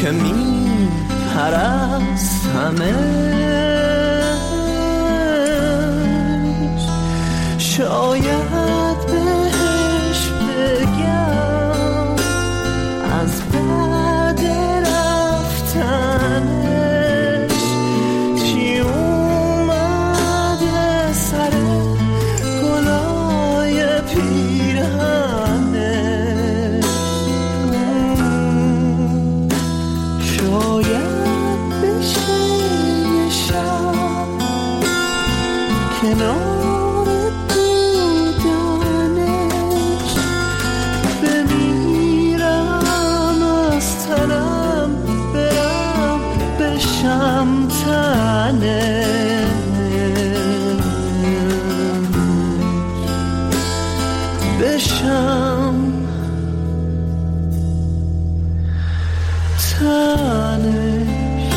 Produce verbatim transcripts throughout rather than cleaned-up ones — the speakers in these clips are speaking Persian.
که می پرستمش، شاید بهش بگم از بعد رفتنش چی اومده سر گلای پیرهنش. شاید بشه یه شب کنار بودنش بمیرم از تنم برم بشم تنش، بشم تنش.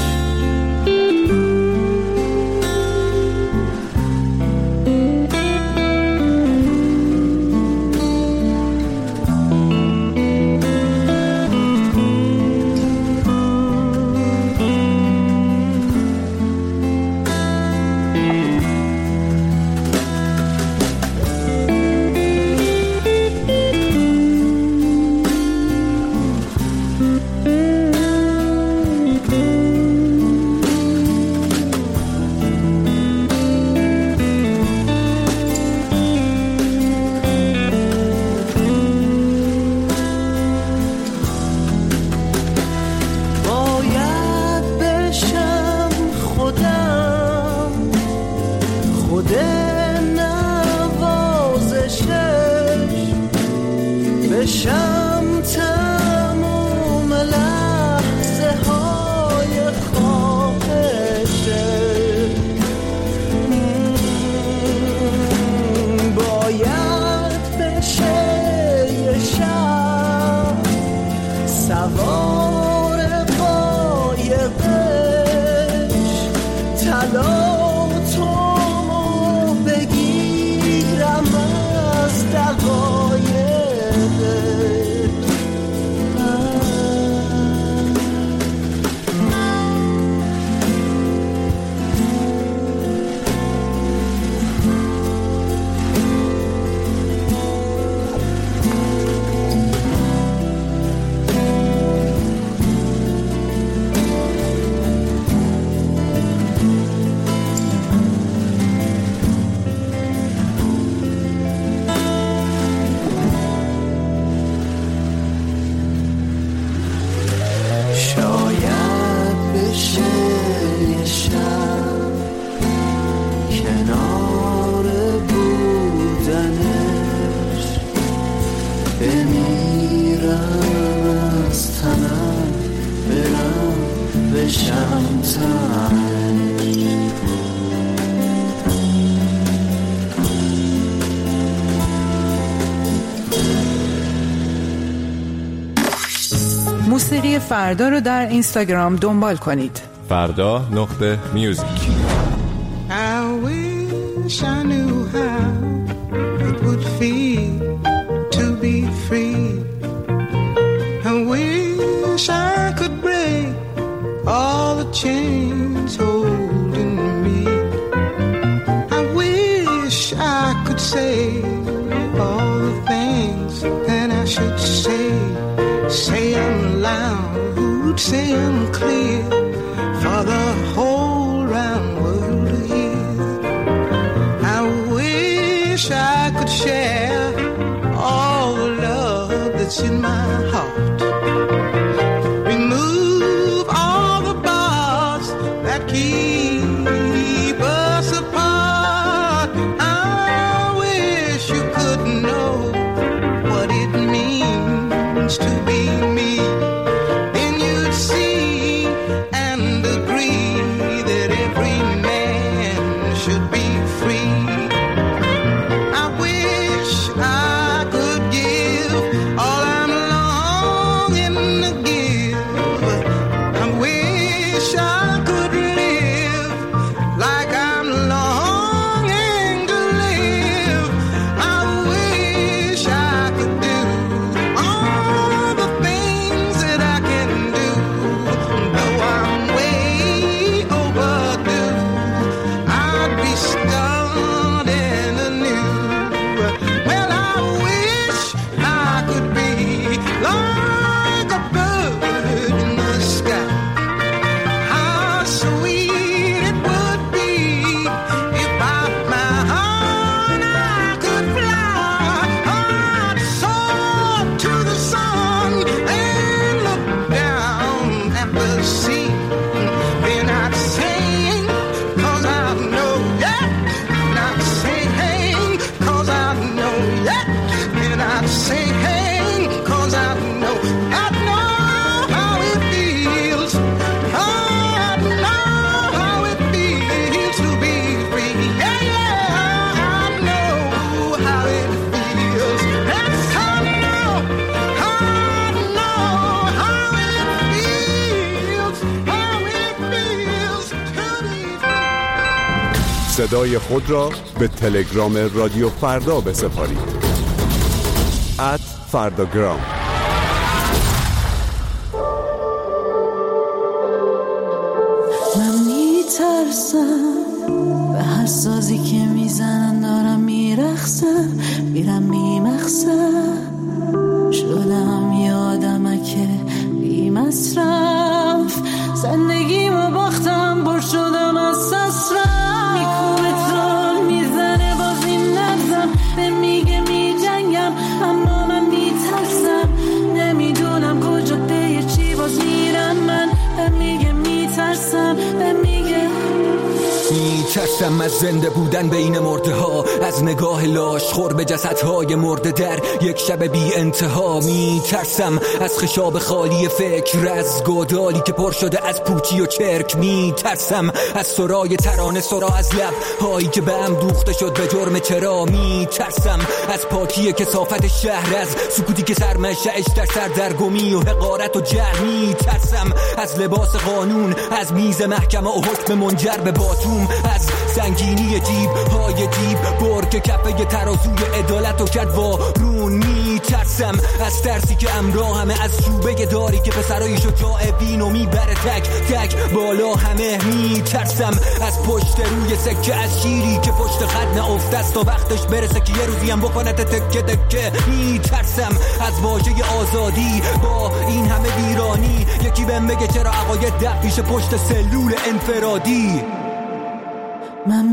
بشم تموم لحظه های خواهشه، باید بشه یه شب سوار قایقش، طلا تو بگیرم از دقایق. موسیقی فردا رو در اینستاگرام دنبال کنید. فردا نقطه میوزیک. I wish I knew how it would feel to be free. I wish I could break all the chains holding me. I wish I could say all the things that I should say. Say them loud, say them clear for the whole round world to hear. I wish I could share all the love that's in my heart. Remove all the bars that keep us apart. I wish you could know what it means to be me. Then you'd see and agree that every man should be free. I wish I could give all I'm longing to give. I wish I could live like I'm longing to live. I wish I could do all the things that I can do صدای خود را به تلگرام رادیو فردا بسپارید. ات فرداگرام. من میترسم به هر سازی که میزنن دارم میرخصم، میرم میمخصم، شدم یه آدمکه بی مصرف، زندگیمو باختم بر شدم از سسرم، میکوبه تون میزنه باز این نفسم، به میگه میجنگم اما من میترسم، نمیدونم کجا به چی باز میرم، من به میگه میترسم، به میگه میترسم از زنده بودن بین مرده ها، از نگاه لاش خور به جسدهای مرده در یک شب بی انتها، میترسم از خشاب خالی فکر، از گودالی که پر شده از پوچی و چرک، میترسم از سرای ترانه سرا از لب هایی که به هم دوخته شد به جرم چرا، میترسم از پاکی کثافت شهر، از سکوتی که سرمشه‌اش در سردرگمی و حقارت و جهل، میترسم از لباس قانون، از میز محکمه و حکم منجر به باتوم، از سنگینی جیب های دیب بر که کفه ترازوی عدالت و کرد وارون، میترسم از ترسی که امرا همه، از چوبه داری که پسرای شجاع بینو میبره تک تک بالا همه، میترسم از پشت روی سکه، از شیری که پشت خط نافته است تا وقتش برسه که یه روزی هم بکنه تکه تکه، میترسم از واژه آزادی با این همه ویرانی، یکی بهم بگه چرا عقاید دق پیش پشت سلول انفرادی. من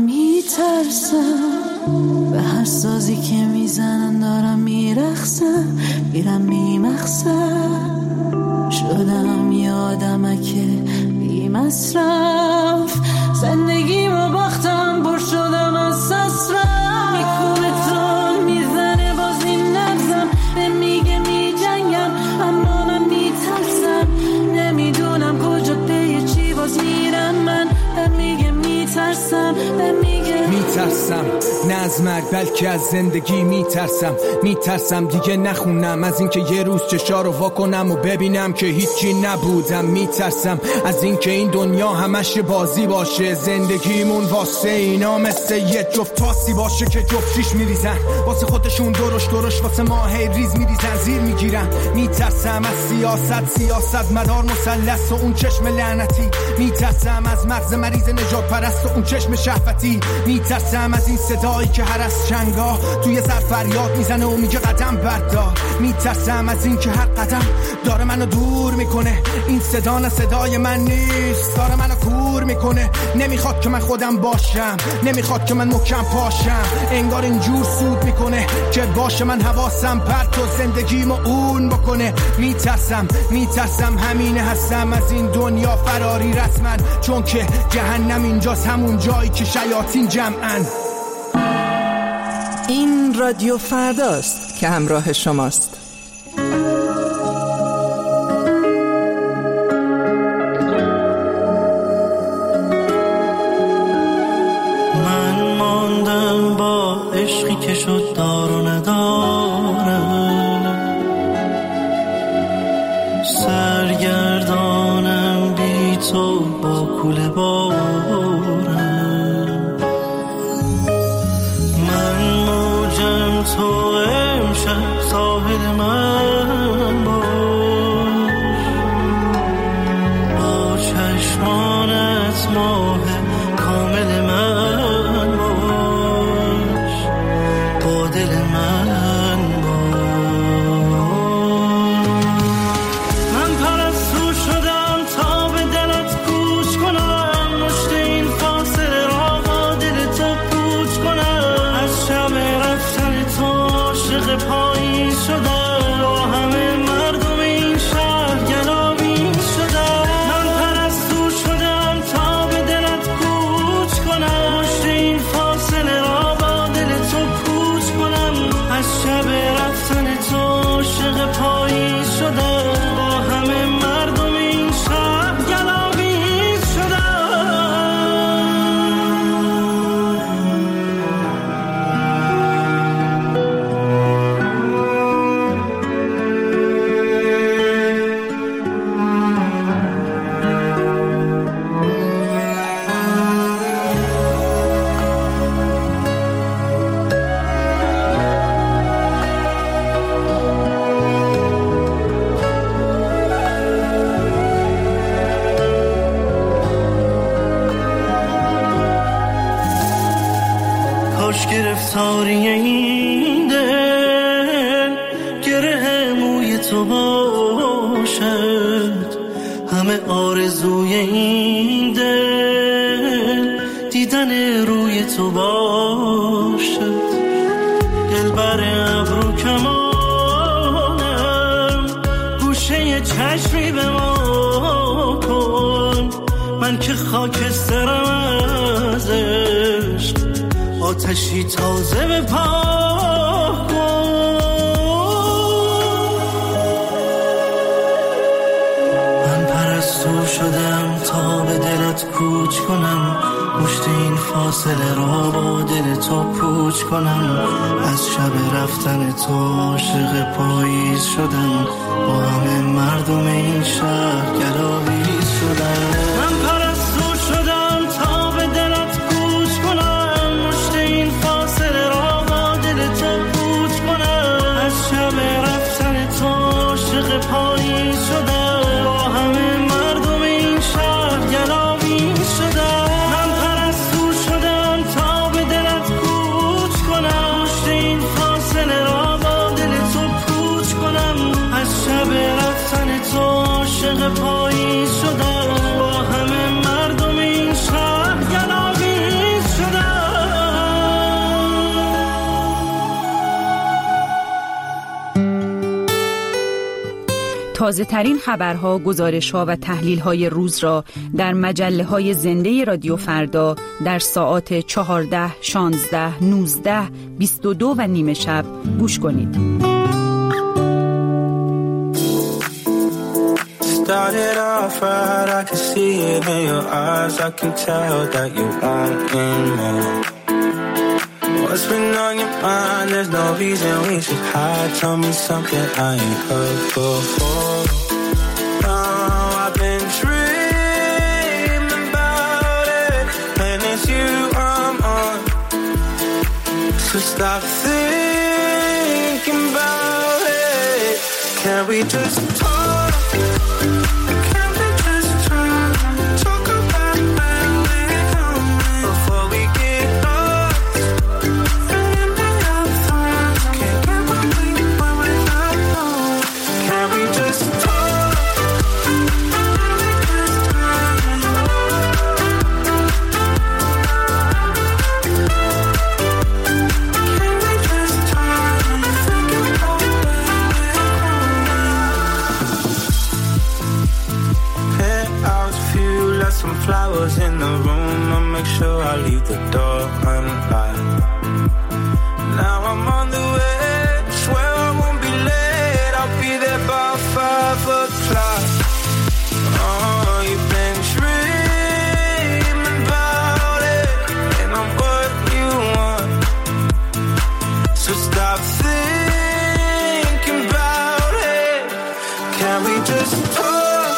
میترسم به هر سازی که میزنن دارم میرخصم، میرم میمخصم، شدم یه آدمکه بی مصرف، زندگیمو باختم بر شدم از سسرم، میکوبه تون میزنه باز این نفسم، به میگه میجنگم اما من میترسم، نمیدونم کجا به چی باز میرم، من به میگه میترسم، به میگه میترسم نه از مرگ بلکه از زندگی میترسم، میترسم دیگه نخونم از اینکه یه روز چشا رو وا کنم و ببینم که هیچی نبودم، میترسم از اینکه این دنیا همش بازی باشه، زندگیمون واسه اینا مثل یه جفت پاسی باشه که جفتیش میریزن واسه خودشون، درش درش واسه ما هی ریز میریزن زیر میگیرن، میترسم از سیاست سیاست مدار مثلث و اون چشم لعنتی، میترسم از مغز مریض نجات پرست و اون چشم شهوتی، میترسم از این صدایی که هر از چنگاه توی سر فریاد میزنه و میگه قدم بردار، میترسم از این که هر قدم داره منو دور میکنه، این صدا نه صدای من نیست، داره منو کور میکنه، نمیخواد که من خودم باشم، نمیخواد که من محکم پاشم، انگار اینجور سود میکنه که باشه من حواسم پرت و زندگیمو اون بکنه، میترسم میترسم همینه هستم از این دنیا فراری رسما، چون که جهنم اینجاست، همون جایی که شیاطین جمعن. این رادیو فرداست که همراه شماست. من ماندم با عشقی که شد دار و نداره، سرگردانم بی تو با کوله بارم، من موجم تو امشب ساحل من باش، با چشمانت ماه کامل من باش، با دل من باش، من پرستو شدم تا به دلت گوش کنم، مشت این فاصله را با دل تو پوچ کنم، از شب رفتن تو عاشق پایین شدم، با همه مردم این شهر گلابین شدم، من پرستو شدم تا به دلت گوش تاری این دل گره موی تو باشد، همه آرزوی این دل دیدن روی تو باشد. دلبر ابرو کمانم گوشه چشمی به ما کن، من که خاکسترم از عشق، آتشی تازه به پا کن. من پرستو شدم تا به دلت کوچ کنم، مشت این فاصله را با دل تو پوچ کنم. از شب رفتن تو عاشق پاییز شدم، با همه مردم این شهر گلاویز شدم. من پرستو شدم تا به دلت کوچ کنم، مشت این فاصله را با دل تو پوچ کنم. از شب رفتن تو عاشق پاییز شدم، با همه مردم این شهر گلاویز شدم. پاییز شدم، با همه مردم این شهر گلاویز شدم. تازه ترین خبرها، گزارش‌ها و تحلیل‌های روز را در مجله‌های زنده رادیو فردا در ساعات چهارده، شانزده، نوزده، بیست و دو و نیمه شب گوش کنید. Started off right, I can see it in your eyes. I can tell that you want me more. What's been on your mind? There's no reason we should hide. Tell me something I ain't heard before. Oh, I've been dreaming about it, and it's you I'm on. So stop thinking about it. Can we just talk? Flowers in the room, I'll make sure I leave the door unlocked. Now I'm on the way, swear I won't be late. I'll be there by five o'clock. Oh, you've been dreaming about it, and I'm what you want. So stop thinking about it. Can we just talk?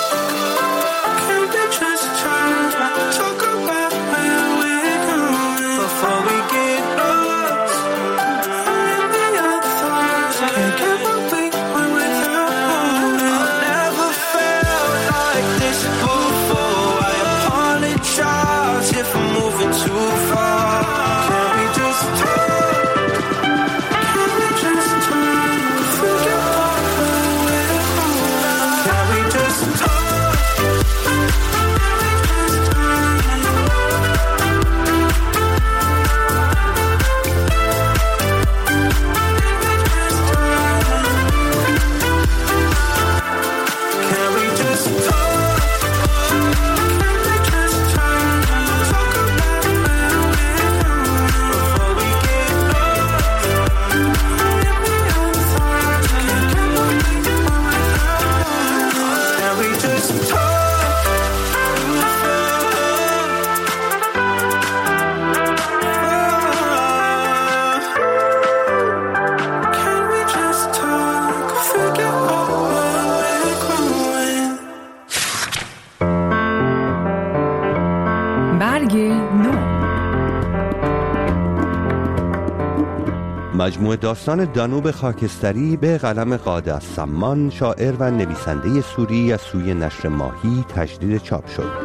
مجموعه داستان دانوب خاکستری به قلم قاده السمان، شاعر و نویسنده سوری از سوی نشر ماهی تجدید چاپ شد.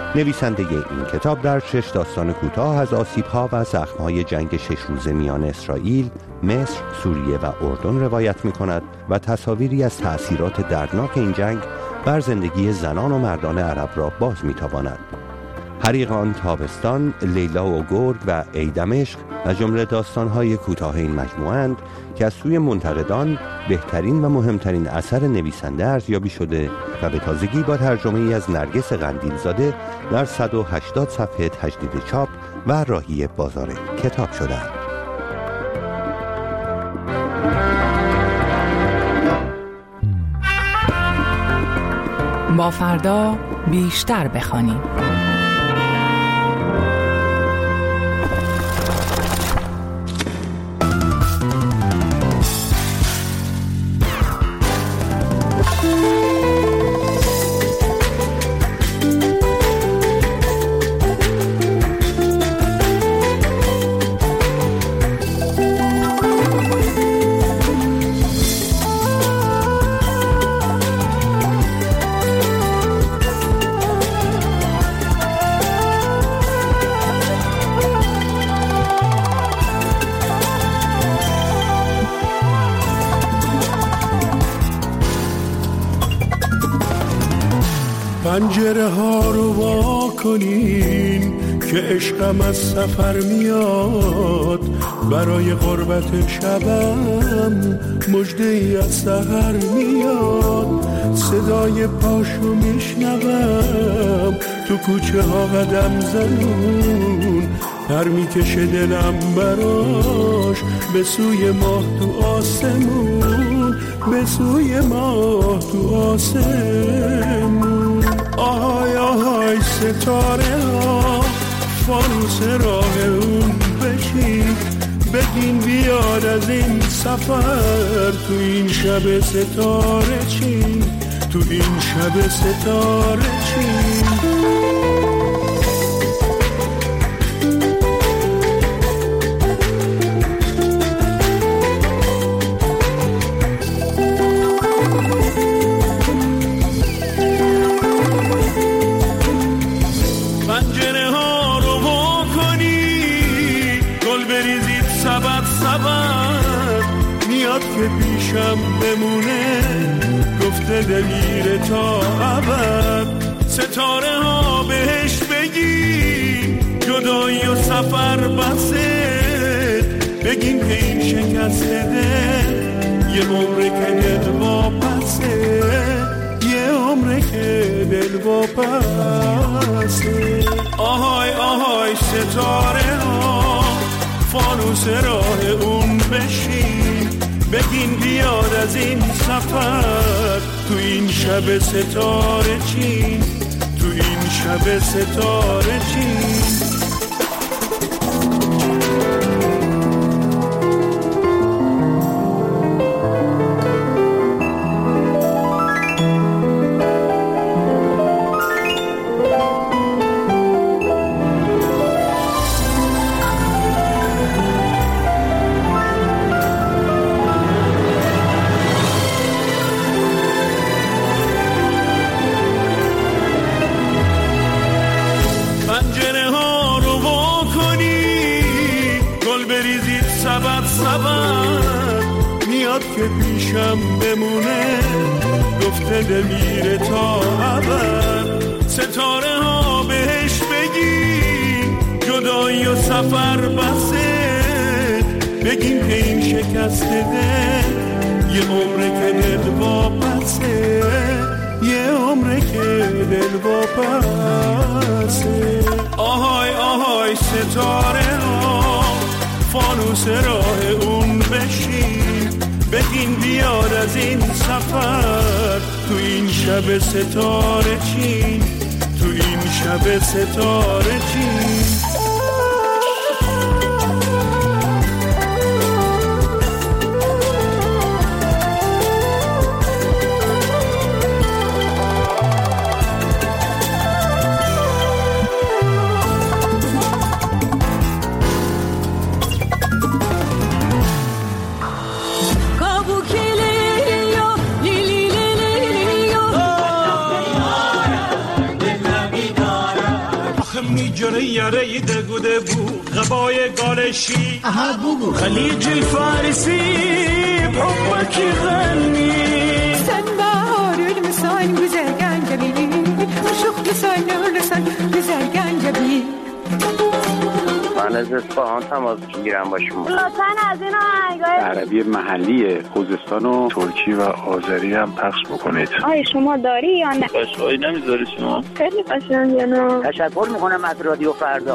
نویسنده این کتاب در شش داستان کوتاه از آسیب‌ها و زخم‌های جنگ شش روزه میان اسرائیل، مصر، سوریه و اردن روایت می‌کند و تصاویری از تأثیرات دردناک این جنگ بر زندگی زنان و مردان عرب را باز می‌تاباند. حریقان تابستان، لیلا و گرگ و ای دمشق از جمله داستان‌های کوتاه این مجموعه‌اند که از سوی منتقدان بهترین و مهمترین اثر نویسنده ارزیابی شده و به تازگی با ترجمه‌ای از نرگس قندیلزاده در صد و هشتاد صفحه تجدید چاپ و راهی بازار کتاب شده‌اند. با فردا بیشتر بخوانیم. پنجره ها رو وا کنین که عشقم از سفر میاد، برای قربت شبم مژده ای از سحر میاد. صدای پاشو میشنوم تو کوچه ها قدم زنون، پر میکشه دلم براش به سوی ماه تو آسمون، به سوی ماه تو آسمون. آهای آهای ستاره ها فانوس راه اون بشین، بگین بیاد از این سفر تو این شب ستاره چین، تو این شب ستاره چین. که پیشم بمونه گفته دلیر تا ابد. ستاره ها بهش بگی جدایی و سفر بسه، بگین که این شکست دل یه عمره که دل واپسه، یه عمره که دل واپسه. آهای آهای ستاره ها فانوس راه اون بشین، بگین بیاد از این سفر تو این شب ستاره چین، تو این شب ستاره چین. که پیشم بمونه گفته دل میره تا ابد. ستاره ها بهش بگین جدایی و سفر بسه، بگین که این شکست دل یه عمره که دل واپسه، یه عمره که دل واپسه. آهای آهای ستاره ها فانوس راه اون بشین، بگین بیاد از این سفر تو این شب ستاره چین، تو این شب ستاره چین. بیدارم یاره دگوده بو غبای گالشی اها بگو خلیج الفارسی بحبکی غنی sen baharül müsain güzel gencebi Aşık güzel nörlesen güzel gencebi من از اصفهان تماس میگیرم با شما. لطفاً از این آهنگای عربی محلی خوزستان و ترکی و آذری هم پخش بکنید. آی شما داری یا نه؟ قشنگی نمیذاری شما؟ خیلی قشنگه نه. تشکر میکنم از رادیو فردا.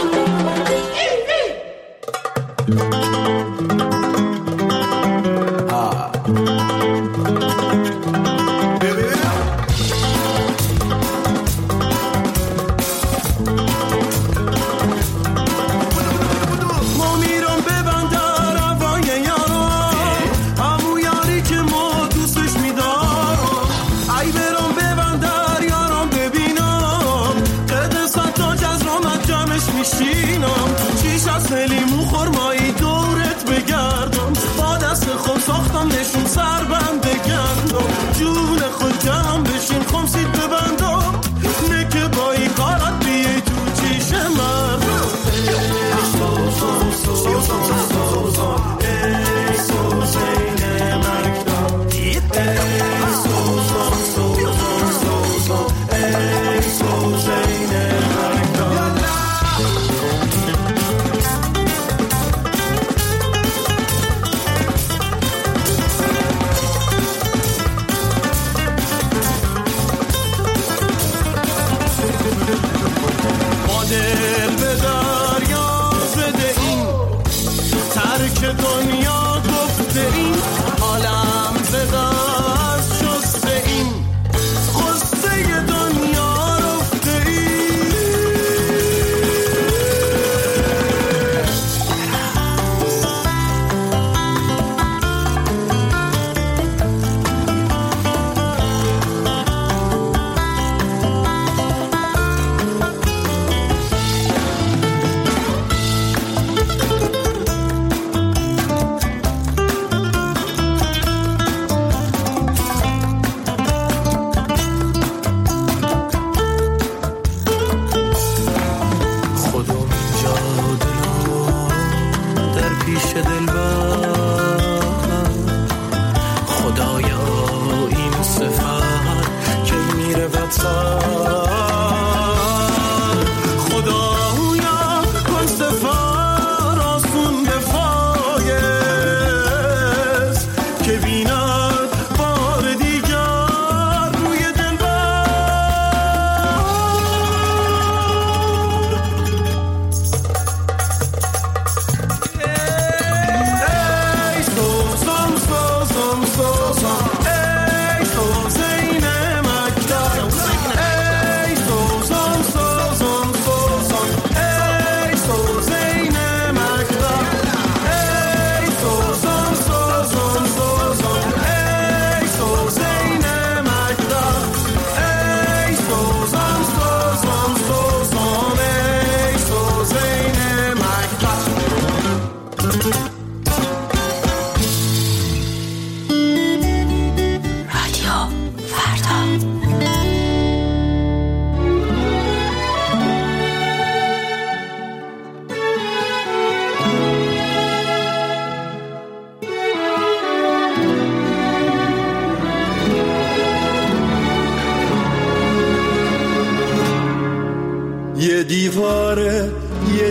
یه دیواره یه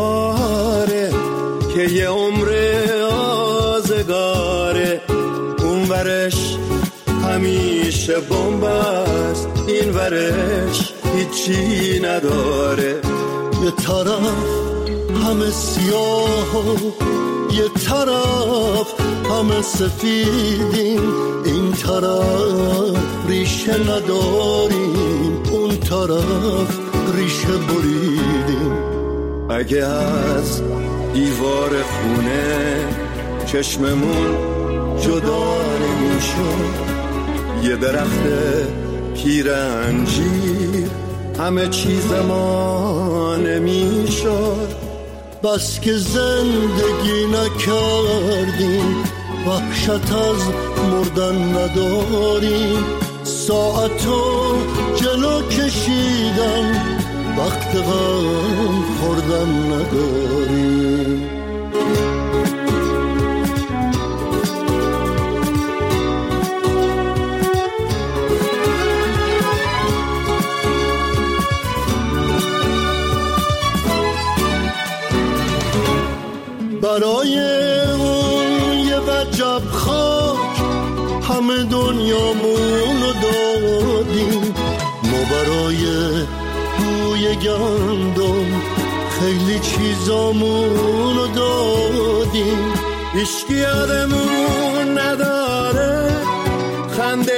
دیواره که یه عمر آزگاره، اون ورش همیشه بمب است، این ورش هیچی نداره. یه طرف همه سیاه و یه طرف همه سفیدیم، این طرف ریشه نداریم، اون طرف ریشه بریدیم. اگه از دیوار خونه چشممون جدا نمیشد، یه درخت پیر انجیر همه چیز ما نمیشد. بس که زندگی نکردیم، وحشت از مردن نداریم، ساعتو جلو کشیدن وقت غم خوردن نداریم. برای اون یه وجب خاک همه دنیامونو دادیم، ما برای بوی گندم خیلی چیزامونو دادیم. هیچکی یادمون نداره خنده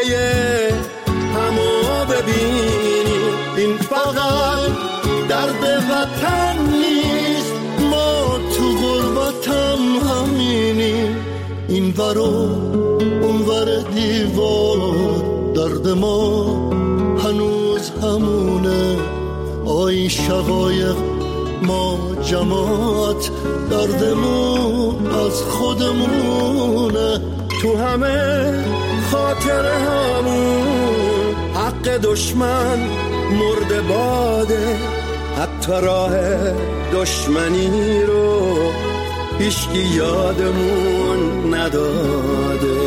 همو ببینیم، این فقط درد وطن نیست، ما تو غربتم همینیم. این ور و اون ور دیوار درد ما هنوز همونه، آی شقایق ما جماعت دردمون از خودمونه. تو همه خاطر همون حق دشمن مرده باده، حتی راه دشمنی رو هیچکی یادمون نداده.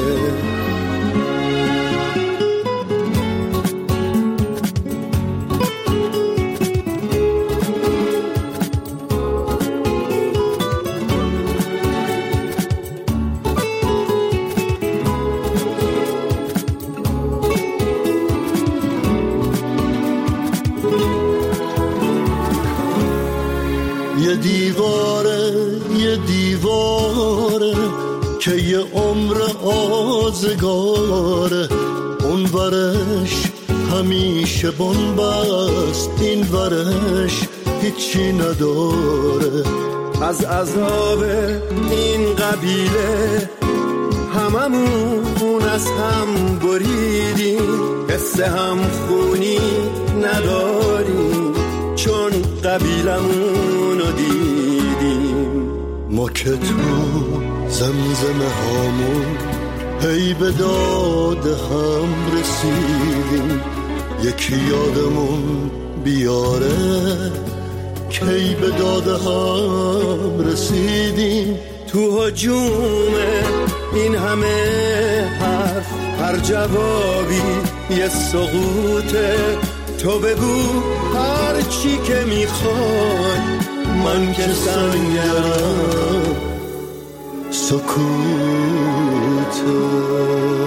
یه دیواره یه دیواره که یه عمر آزگاره، اون ورش همیشه بنبست، این ورش هیچی نداره. از عذاب این قبیله هممون از هم بریدیم، قصه هم خونی نداریم چون قبیلمونو دیدیم. ما که تو زمزمه هامون هی به داد هم رسیدیم، یکی یادمون بیاره کی به داد هم رسیدیم. تو هجوم این همه حرف هر جوابی یه سقوطه، تو بگو هر چی که میخوای، من که سنگرم سکوته.